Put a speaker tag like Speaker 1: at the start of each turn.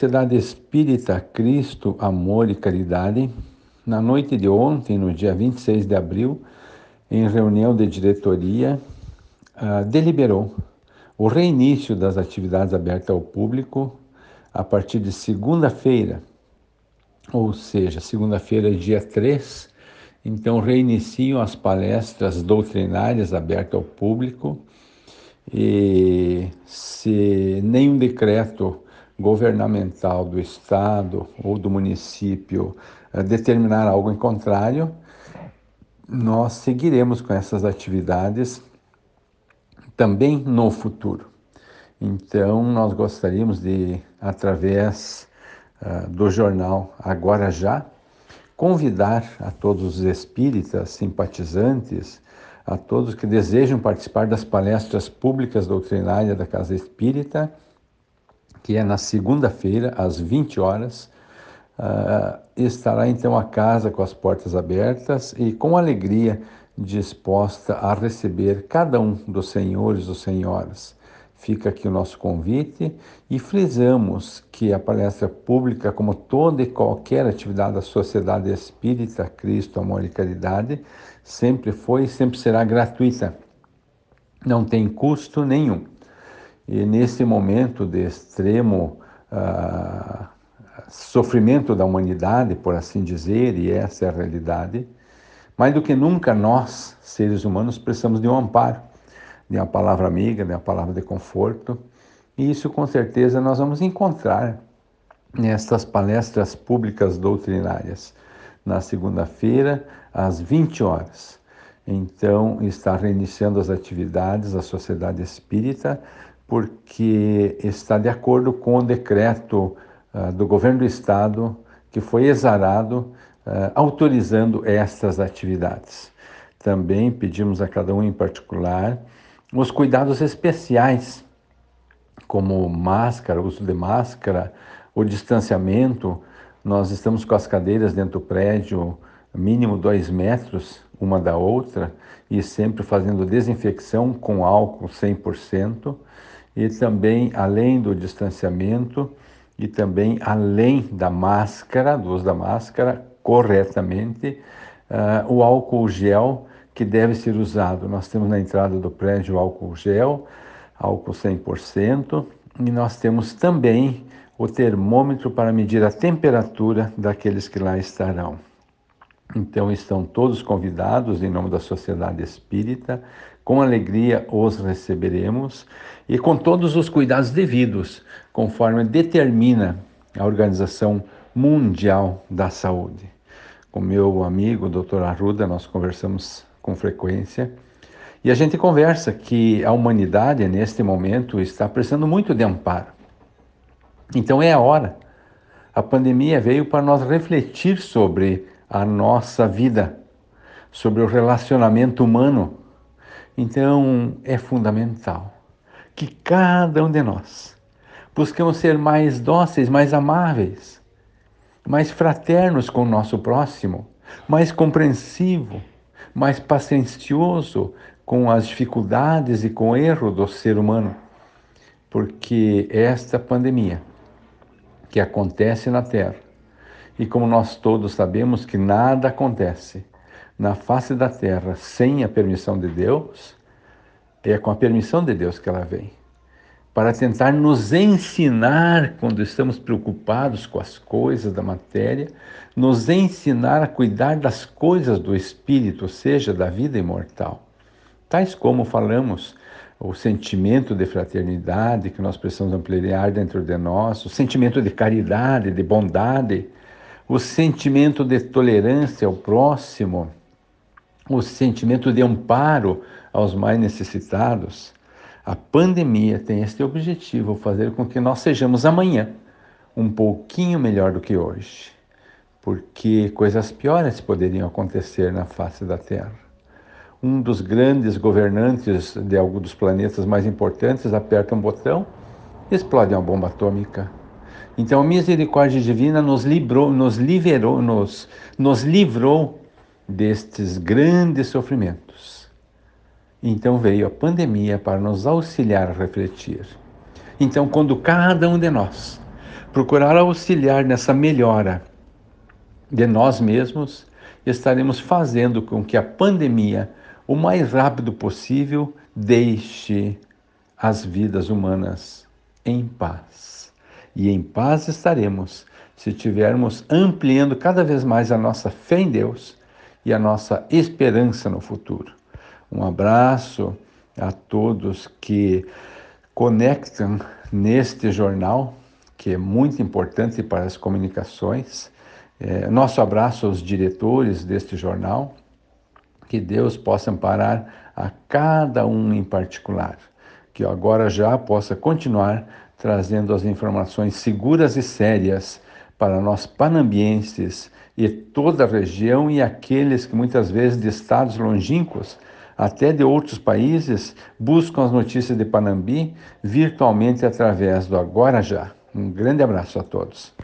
Speaker 1: Sociedade Espírita Cristo, Amor e Caridade, na noite de ontem, no dia 26 de abril, em reunião de diretoria, deliberou o reinício das atividades abertas ao público a partir de segunda-feira, ou seja, segunda-feira, dia 3. Então, reiniciam as palestras doutrinárias abertas ao público e se nenhum decreto governamental do Estado ou do município determinar algo em contrário, nós seguiremos com essas atividades também no futuro. Então, nós gostaríamos de, através do jornal Agora Já, convidar a todos os espíritas simpatizantes, a todos que desejam participar das palestras públicas doutrinárias da Casa Espírita, que é na segunda-feira, às 20 horas. Estará então a casa com as portas abertas e com alegria disposta a receber cada um dos senhores ou senhoras. Fica aqui o nosso convite e frisamos que a palestra pública, como toda e qualquer atividade da Sociedade Espírita Cristo, Amor e Caridade, sempre foi e sempre será gratuita. Não tem custo nenhum. E nesse momento de extremo sofrimento da humanidade, por assim dizer, e essa é a realidade, mais do que nunca nós, seres humanos, precisamos de um amparo, de uma palavra amiga, de uma palavra de conforto, e isso com certeza nós vamos encontrar nestas palestras públicas doutrinárias, na segunda-feira, às 20 horas. Então, está reiniciando as atividades da Sociedade Espírita, porque está de acordo com o decreto do governo do Estado, que foi exarado, autorizando estas atividades. Também pedimos a cada um em particular os cuidados especiais, como máscara, uso de máscara, o distanciamento. Nós estamos com as cadeiras dentro do prédio, mínimo 2 metros uma da outra, e sempre fazendo desinfecção com álcool 100%, e também, além do distanciamento, e também além da máscara, do uso da máscara corretamente, o álcool gel que deve ser usado. Nós temos na entrada do prédio álcool gel, álcool 100%, e nós temos também o termômetro para medir a temperatura daqueles que lá estarão. Então estão todos convidados em nome da Sociedade Espírita, com alegria os receberemos e com todos os cuidados devidos, conforme determina a Organização Mundial da Saúde. Com meu amigo, Dr. Arruda, nós conversamos com frequência e a gente conversa que a humanidade, neste momento, está precisando muito de amparo. Então é a hora. A pandemia veio para nós refletir sobre a nossa vida, sobre o relacionamento humano. Então é fundamental que cada um de nós busquemos ser mais dóceis, mais amáveis, mais fraternos com o nosso próximo, mais compreensivo, mais paciencioso com as dificuldades e com o erro do ser humano, porque esta pandemia que acontece na Terra, e como nós todos sabemos que nada acontece na face da Terra sem a permissão de Deus, é com a permissão de Deus que ela vem, para tentar nos ensinar, quando estamos preocupados com as coisas da matéria, nos ensinar a cuidar das coisas do Espírito, ou seja, da vida imortal. Tais como falamos, o sentimento de fraternidade que nós precisamos ampliar dentro de nós, o sentimento de caridade, de bondade, o sentimento de tolerância ao próximo, o sentimento de amparo aos mais necessitados. A pandemia tem este objetivo, fazer com que nós sejamos amanhã um pouquinho melhor do que hoje, porque coisas piores poderiam acontecer na face da Terra. Um dos grandes governantes de algum dos planetas mais importantes aperta um botão, explode uma bomba atômica. Então a misericórdia divina nos livrou destes grandes sofrimentos. Então veio a pandemia para nos auxiliar a refletir. Então, quando cada um de nós procurar auxiliar nessa melhora de nós mesmos, estaremos fazendo com que a pandemia, o mais rápido possível, deixe as vidas humanas em paz. E em paz estaremos se estivermos ampliando cada vez mais a nossa fé em Deus e a nossa esperança no futuro. Um abraço a todos que conectam neste jornal, que é muito importante para as comunicações. Nosso abraço aos diretores deste jornal, que Deus possa amparar a cada um em particular, que agora já possa continuar trazendo as informações seguras e sérias para nós panambienses e toda a região e aqueles que muitas vezes de estados longínquos, até de outros países, buscam as notícias de Panambi virtualmente através do Agora Já. Um grande abraço a todos.